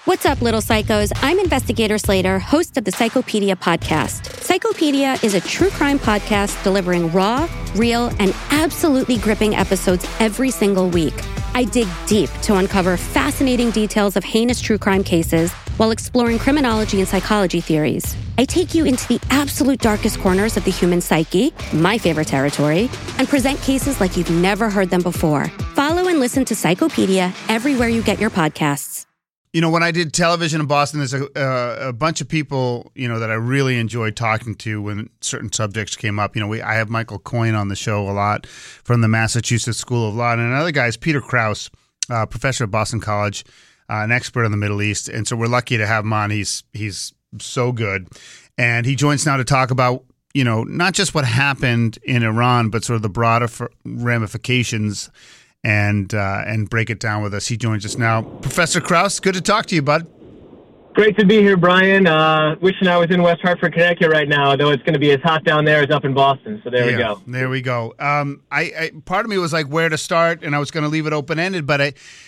What's up, little psychos? I'm Investigator Slater, host of the Psychopedia podcast. Psychopedia is a true crime podcast delivering raw, real, and absolutely gripping episodes every single week. I dig deep to uncover fascinating details of heinous true crime cases while exploring criminology and psychology theories. I take you into the absolute darkest corners of the human psyche, my favorite territory, and present cases like you've never heard them before. Follow and listen to Psychopedia everywhere you get your podcasts. You know, when I did television in Boston, there's a bunch of people, you know, that I really enjoyed talking to when certain subjects came up. You know, I have Michael Coyne on the show a lot from the Massachusetts School of Law. And another guy is Peter Krause, professor at Boston College, an expert on the Middle East. And so we're lucky to have him on. He's so good. And he joins now to talk about, you know, not just what happened in Iran, but sort of the broader ramifications and break it down with us. He joins us now. Professor Krause, good to talk to you, bud. Great to be here, Brian. Wishing I was in West Hartford, Connecticut right now, though it's going to be as hot down there as up in Boston. So there we go. There we go. I part of me was like where to start, and I was going to leave it open-ended, but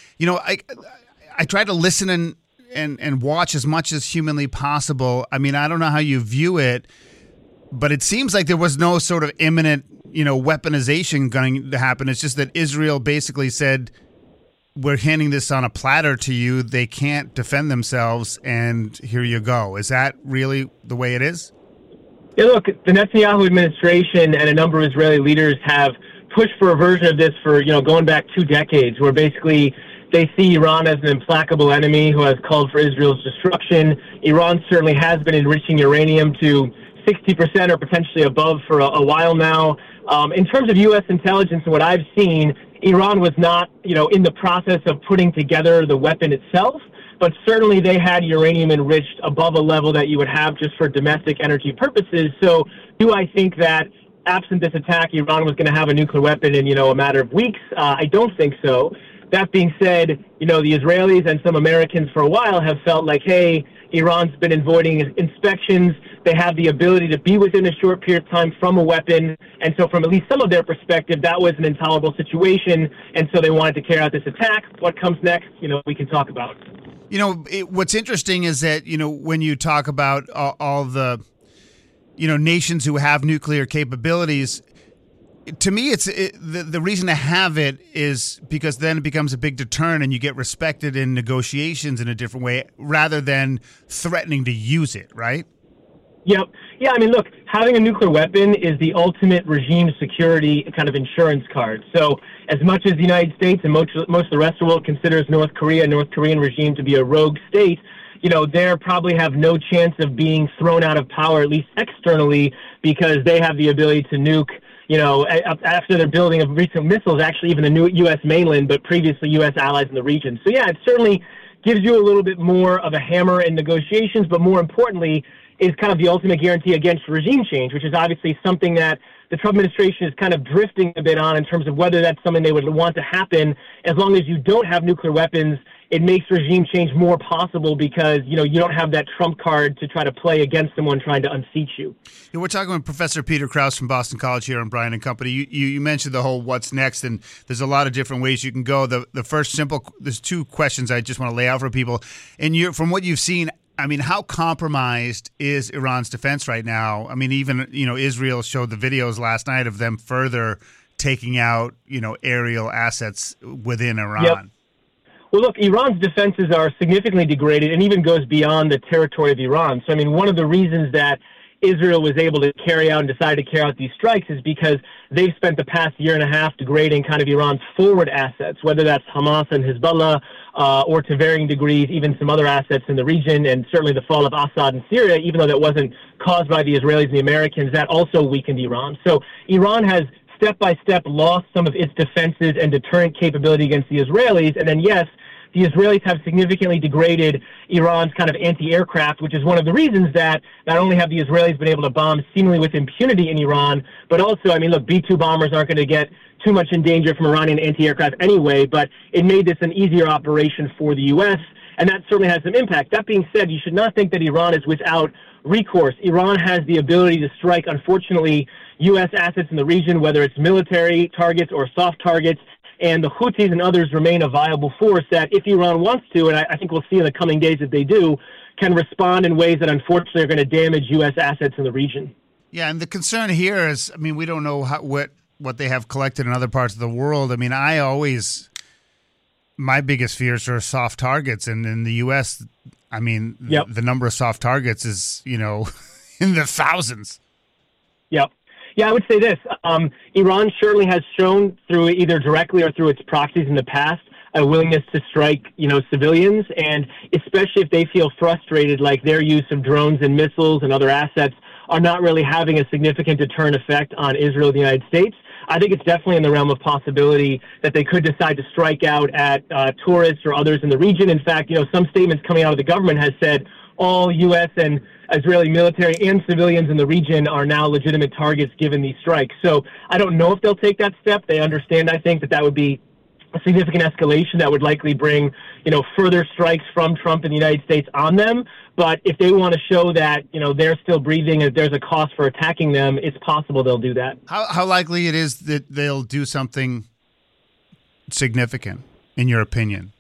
I tried to listen and watch as much as humanly possible. I mean, I don't know how you view it, but it seems like there was no sort of imminent, you know, weaponization going to happen. It's just that Israel basically said, we're handing this on a platter to you. They can't defend themselves, and here you go. Is that really the way it is? Yeah, look, the Netanyahu administration and a number of Israeli leaders have pushed for a version of this for, you know, going back 2 decades, where basically they see Iran as an implacable enemy who has called for Israel's destruction. Iran certainly has been enriching uranium to 60% or potentially above for a while now. In terms of U.S. intelligence and what I've seen, Iran was not, you know, in the process of putting together the weapon itself, but certainly they had uranium enriched above a level that you would have just for domestic energy purposes. So do I think that absent this attack, Iran was going to have a nuclear weapon in, you know, a matter of weeks? I don't think so. That being said, you know, the Israelis and some Americans for a while have felt like, hey, Iran's been avoiding inspections. They have the ability to be within a short period of time from a weapon. And so from at least some of their perspective, that was an intolerable situation. And so they wanted to carry out this attack. What comes next, you know, we can talk about. You know, what's interesting is that, you know, when you talk about all the, you know, nations who have nuclear capabilities, to me, the reason to have it is because then it becomes a big deterrent and you get respected in negotiations in a different way rather than threatening to use it, right? Yep. Yeah, I mean, look, having a nuclear weapon is the ultimate regime security kind of insurance card. So as much as the United States and most of the rest of the world considers North Korean regime to be a rogue state, you know, they probably have no chance of being thrown out of power, at least externally, because they have the ability to nuke, you know, after their building of recent missiles, actually even the new U.S. mainland, but previously U.S. allies in the region. So, yeah, it certainly gives you a little bit more of a hammer in negotiations, but more importantly is kind of the ultimate guarantee against regime change, which is obviously something that the Trump administration is kind of drifting a bit on in terms of whether that's something they would want to happen. As long as you don't have nuclear weapons, it makes regime change more possible because, you know, you don't have that trump card to try to play against someone trying to unseat you. Yeah, we're talking with Professor Peter Krause from Boston College here on Brian and Company. You mentioned the whole what's next, and there's a lot of different ways you can go. The first simple, there's 2 questions I just want to lay out for people. And from what you've seen, I mean, how compromised is Iran's defense right now? I mean, even, you know, Israel showed the videos last night of them further taking out, you know, aerial assets within Iran. Yep. Well, look, Iran's defenses are significantly degraded and even goes beyond the territory of Iran. So, I mean, one of the reasons that Israel was able to carry out and decide to carry out these strikes is because they've spent the past year and a half degrading kind of Iran's forward assets, whether that's Hamas and Hezbollah or to varying degrees, even some other assets in the region, and certainly the fall of Assad in Syria, even though that wasn't caused by the Israelis and the Americans, that also weakened Iran. So Iran has step-by-step lost some of its defenses and deterrent capability against the Israelis, and then, yes, the Israelis have significantly degraded Iran's kind of anti-aircraft, which is one of the reasons that not only have the Israelis been able to bomb seemingly with impunity in Iran, but also, I mean, look, B-2 bombers aren't going to get too much in danger from Iranian anti-aircraft anyway, but it made this an easier operation for the U.S., and that certainly has some impact. That being said, you should not think that Iran is without recourse. Iran has the ability to strike, unfortunately, U.S. assets in the region, whether it's military targets or soft targets. and the Houthis and others remain a viable force that, if Iran wants to, and I think we'll see in the coming days that they do, can respond in ways that unfortunately are going to damage U.S. assets in the region. Yeah, and the concern here is, I mean, we don't know what they have collected in other parts of the world. I mean, my biggest fears are soft targets, and in the U.S., I mean, the number of soft targets is, in the thousands. Yep. Yeah, I would say this. Iran surely has shown through either directly or through its proxies in the past a willingness to strike, civilians, and especially if they feel frustrated, like their use of drones and missiles and other assets are not really having a significant deterrent effect on Israel and the United States. I think it's definitely in the realm of possibility that they could decide to strike out at tourists or others in the region. In fact, some statements coming out of the government has said all U.S. and Israeli military and civilians in the region are now legitimate targets given these strikes. So I don't know if they'll take that step. They understand, I think, that would be a significant escalation that would likely bring, further strikes from Trump and the United States on them. But if they want to show that, they're still breathing, and there's a cost for attacking them, it's possible they'll do that. How likely it is that they'll do something significant, in your opinion?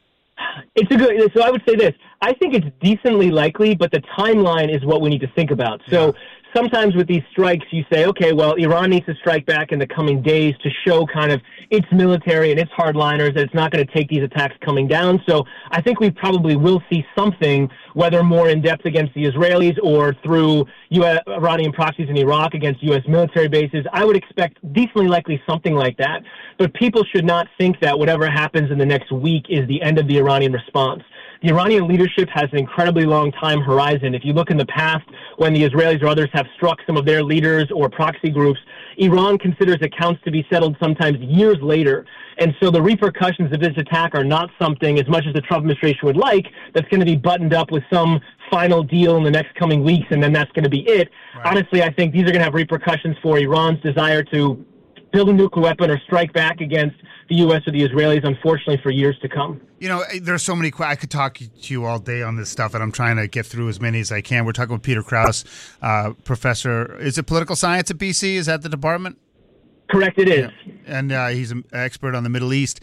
So I would say this. I think it's decently likely, but the timeline is what we need to think about. So sometimes with these strikes, you say, okay, well, Iran needs to strike back in the coming days to show kind of its military and its hardliners that it's not going to take these attacks coming down. So I think we probably will see something, whether more in-depth against the Israelis or through Iranian proxies in Iraq against U.S. military bases. I would expect decently likely something like that. But people should not think that whatever happens in the next week is the end of the Iranian response. The Iranian leadership has an incredibly long time horizon. If you look in the past, when the Israelis or others have struck some of their leaders or proxy groups, Iran considers accounts to be settled sometimes years later. And so the repercussions of this attack are not something, as much as the Trump administration would like, that's going to be buttoned up with some final deal in the next coming weeks, and then that's going to be it. Right. Honestly, I think these are going to have repercussions for Iran's desire to build a nuclear weapon or strike back against the U.S. or the Israelis, unfortunately, for years to come. There's so many. I could talk to you all day on this stuff, and I'm trying to get through as many as I can. We're talking with Peter Krause, professor. Is it political science at BC? Is that the department? Correct, it is. Yeah. And he's an expert on the Middle East.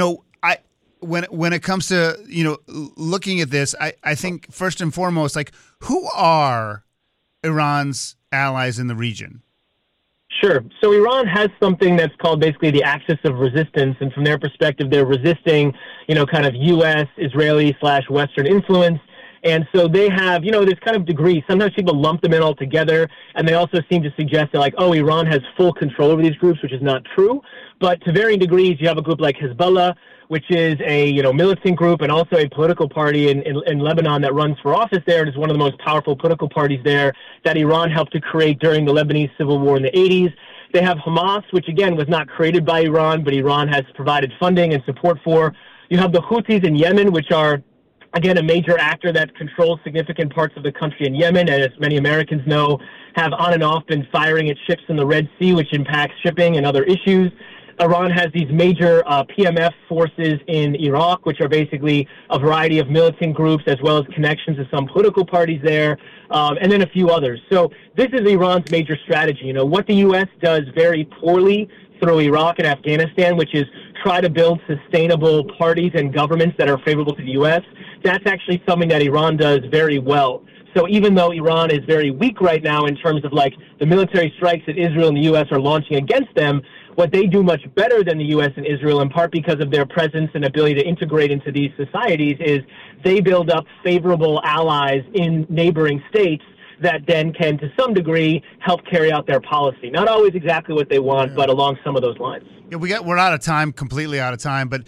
When it comes to looking at this, I think first and foremost, like, who are Iran's allies in the region? Sure. So Iran has something that's called basically the axis of resistance, and from their perspective, they're resisting, kind of U.S., Israeli/Western influence. And so they have, there's kind of degrees. Sometimes people lump them in all together, and they also seem to suggest that, like, Iran has full control over these groups, which is not true. But to varying degrees, you have a group like Hezbollah, which is a, militant group and also a political party in Lebanon that runs for office there. It is one of the most powerful political parties there that Iran helped to create during the Lebanese civil war in the 80s. They have Hamas, which, again, was not created by Iran, but Iran has provided funding and support for. You have the Houthis in Yemen, which are, again, a major actor that controls significant parts of the country in Yemen, and as many Americans know, have on and off been firing at ships in the Red Sea, which impacts shipping and other issues. Iran has these major PMF forces in Iraq, which are basically a variety of militant groups as well as connections to some political parties there, and then a few others. So this is Iran's major strategy. What the U.S. does very poorly through Iraq and Afghanistan, which is try to build sustainable parties and governments that are favorable to the U.S., that's actually something that Iran does very well. So even though Iran is very weak right now in terms of like the military strikes that Israel and the U.S. are launching against them, what they do much better than the U.S. and Israel, in part because of their presence and ability to integrate into these societies, is they build up favorable allies in neighboring states that then can, to some degree, help carry out their policy. Not always exactly what they want, but along some of those lines. Yeah, we're out of time, completely out of time. But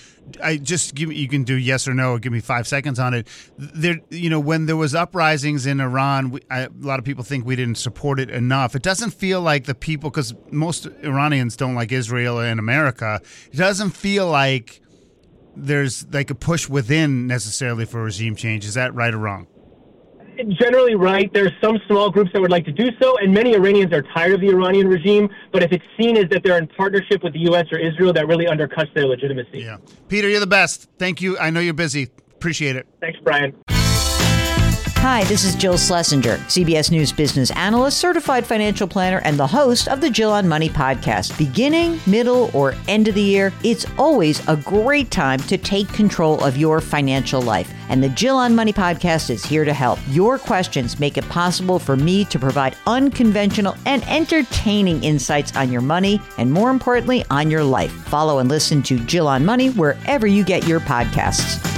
you can do yes or no. Or give me 5 seconds on it. There, when there was uprisings in Iran, a lot of people think we didn't support it enough. It doesn't feel like the people, because most Iranians don't like Israel and America. It doesn't feel like there's like a push within necessarily for regime change. Is that right or wrong? Generally right. There are some small groups that would like to do so, and many Iranians are tired of the Iranian regime, but if it's seen as that they're in partnership with the U.S. or Israel, that really undercuts their legitimacy. Yeah. Peter, you're the best. Thank you. I know you're busy. Appreciate it. Thanks, Brian. Hi, this is Jill Schlesinger, CBS News business analyst, certified financial planner, and the host of the Jill on Money podcast. Beginning, middle, or end of the year, it's always a great time to take control of your financial life. And the Jill on Money podcast is here to help. Your questions make it possible for me to provide unconventional and entertaining insights on your money and, more importantly, on your life. Follow and listen to Jill on Money wherever you get your podcasts.